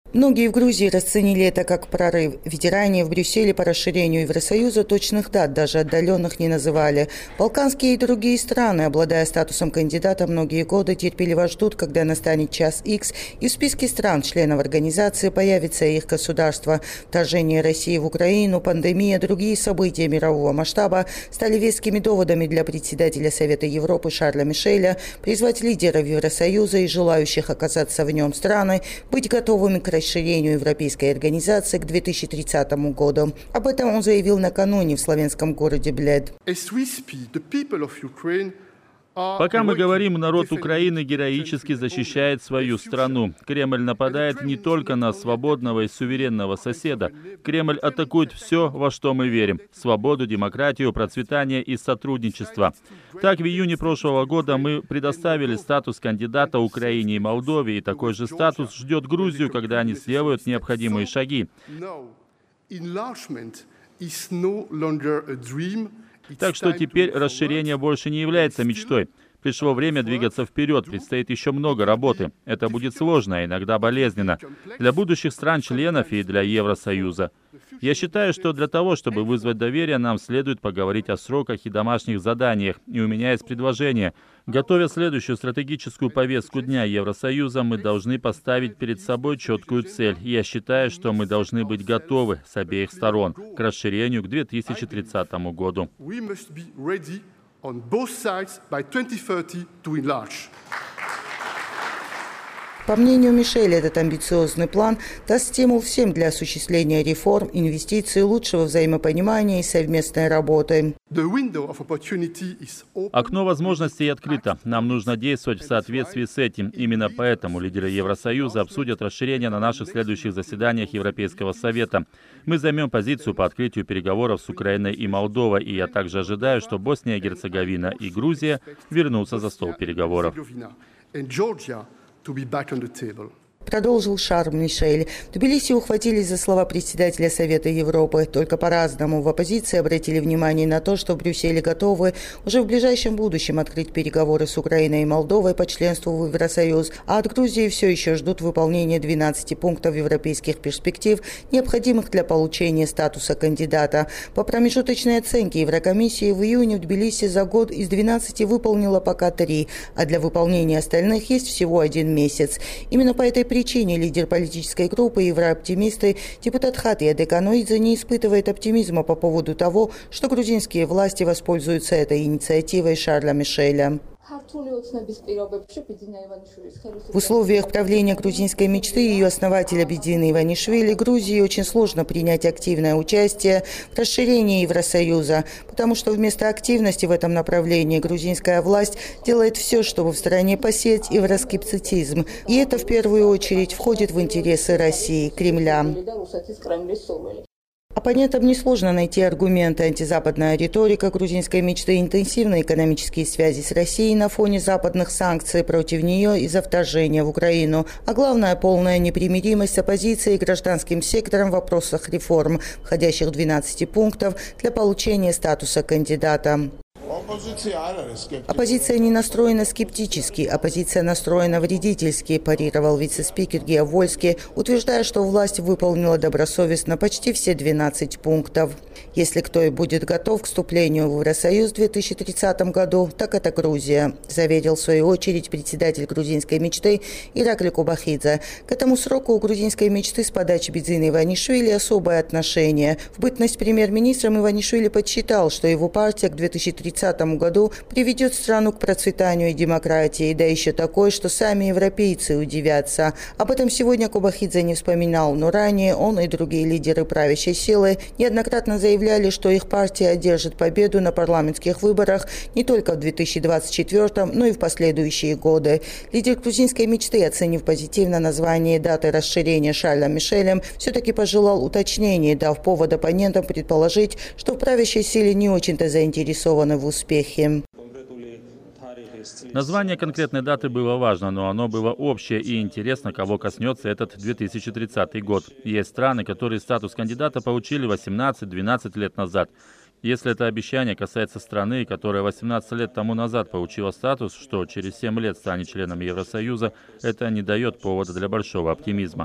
Многие в Грузии расценили это как прорыв. Ведь ранее в Брюсселе по расширению Евросоюза точных дат, даже отдаленных, не называли. Балканские и другие страны, обладая статусом кандидата, многие годы терпеливо ждут, когда настанет час Х, и в списке стран, членов организации, появится их государство. Вторжение России в Украину, пандемия, другие события мирового масштаба стали вескими доводами для председателя Совета Европы Шарля Мишеля призвать лидеров Евросоюза и желающих оказаться в нем страны быть готовыми к расширению Европейской организации к 2030 году. Об этом он заявил накануне в славянском городе Блед. Пока мы говорим, народ Украины героически защищает свою страну. Кремль нападает не только на свободного и суверенного соседа. Кремль атакует все, во что мы верим. Свободу, демократию, процветание и сотрудничество. Так, в июне прошлого года мы предоставили статус кандидата Украине и Молдове, и такой же статус ждет Грузию, когда они сделают необходимые шаги. Так что теперь расширение больше не является мечтой. Пришло время двигаться вперед, предстоит еще много работы. Это будет сложно, иногда болезненно. Для будущих стран-членов и для Евросоюза. Я считаю, что для того, чтобы вызвать доверие, нам следует поговорить о сроках и домашних заданиях. И у меня есть предложение. Готовя следующую стратегическую повестку дня Евросоюза, мы должны поставить перед собой четкую цель. И я считаю, что мы должны быть готовы с обеих сторон к расширению к 2030 году. On both sides by 2030 to enlarge. По мнению Мишеля, этот амбициозный план даст стимул всем для осуществления реформ, инвестиций, лучшего взаимопонимания и совместной работы. Окно возможностей открыто. Нам нужно действовать в соответствии с этим. Именно поэтому лидеры Евросоюза обсудят расширение на наших следующих заседаниях Европейского Совета. Мы займем позицию по открытию переговоров с Украиной и Молдовой, и я также ожидаю, что Босния и Герцеговина и Грузия вернутся за стол переговоров. Продолжил Шарль Мишель. В Тбилиси ухватились за слова председателя Совета Европы. Только по-разному. В оппозиции обратили внимание на то, что в Брюсселе готовы уже в ближайшем будущем открыть переговоры с Украиной и Молдовой по членству в Евросоюз, а от Грузии все еще ждут выполнения 12 пунктов европейских перспектив, необходимых для получения статуса кандидата. По промежуточной оценке Еврокомиссии в июне в Тбилиси за год из 12 выполнила пока 3, а для выполнения остальных есть всего 1 месяц. Именно по этой причине лидер политической группы «Еврооптимисты» депутат Хатия Деканоидзе не испытывает оптимизма по поводу того, что грузинские власти воспользуются этой инициативой Шарля Мишеля. В условиях правления грузинской мечты и ее основателя Бедзины Иванишвили Грузии очень сложно принять активное участие в расширении Евросоюза, потому что вместо активности в этом направлении грузинская власть делает все, чтобы в стране посеять евроскептицизм. И это в первую очередь входит в интересы России, Кремля. Оппонентам несложно найти аргументы. Антизападная риторика грузинской мечты, интенсивные экономические связи с Россией на фоне западных санкций против нее из-за вторжения в Украину. А главное, полная непримиримость с оппозицией и гражданским сектором в вопросах реформ, входящих в 12 пунктов для получения статуса кандидата. Оппозиция не настроена скептически, оппозиция настроена вредительски, парировал вице-спикер Гео Вольски, утверждая, что власть выполнила добросовестно почти все 12 пунктов. Если кто и будет готов к вступлению в Евросоюз в 2030 году, так это Грузия, заверил в свою очередь председатель грузинской мечты Иракли Кубахидзе. К этому сроку у грузинской мечты с подачи Бедзины Иванишвили особое отношение. В бытность премьер-министром Иванишвили подсчитал, что его партия к 2030 году приведет страну к процветанию и демократии, да еще такой, что сами европейцы удивятся. Об этом сегодня Кубахидзе не вспоминал, но ранее он и другие лидеры правящей силы неоднократно заявляли, что их партия одержит победу на парламентских выборах не только в 2024, но и в последующие годы. Лидер грузинской мечты, оценив позитивно название и даты расширения Шарлем Мишелем, все-таки пожелал уточнений, дав повод оппонентам предположить, что в правящей силе не очень-то заинтересованы в успехе. Название конкретной даты было важно, но оно было общее и интересно, кого коснется этот 2030 год. Есть страны, которые статус кандидата получили 18-12 лет назад. Если это обещание касается страны, которая 18 лет тому назад получила статус, что через 7 лет станет членом Евросоюза, это не дает повода для большого оптимизма.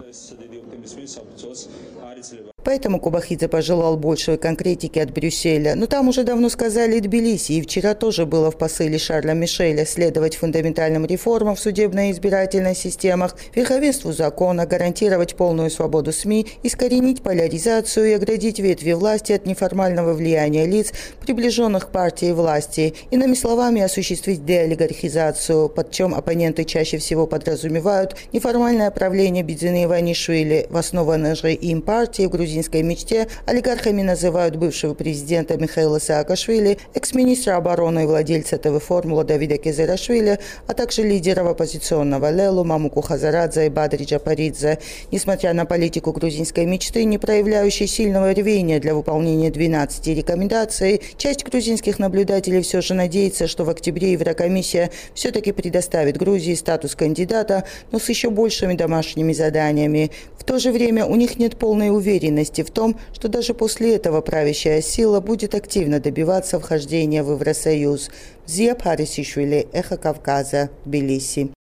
Поэтому Кубахидзе пожелал большей конкретики от Брюсселя. Но там уже давно сказали и Тбилиси, и вчера тоже было в посыле Шарля Мишеля следовать фундаментальным реформам в судебной и избирательной системах, верховенству закона, гарантировать полную свободу СМИ, искоренить поляризацию и оградить ветви власти от неформального влияния лиц, приближенных к партии власти. Иными словами, осуществить деолигархизацию, под чем оппоненты чаще всего подразумевают неформальное правление Бидзины Иванишвили, в основанной же им партии в грузинской мечте. Олигархами называют бывшего президента Михаила Саакашвили, экс-министра обороны и владельца ТВ-формула Давида Кезерашвили, а также лидеров оппозиционного Лелу, Мамуку Хазарадзе и Бадри Джапаридзе. Несмотря на политику грузинской мечты, не проявляющей сильного рвения для выполнения 12 рекомендаций, часть грузинских наблюдателей все же надеется, что в октябре Еврокомиссия все-таки предоставит Грузии статус кандидата, но с еще большими домашними заданиями. В то же время у них нет полной уверенности в том, что даже после этого правящая сила будет активно добиваться вхождения в Евросоюз. Зия Парисишвили, Эхо Кавказа, Тбилиси.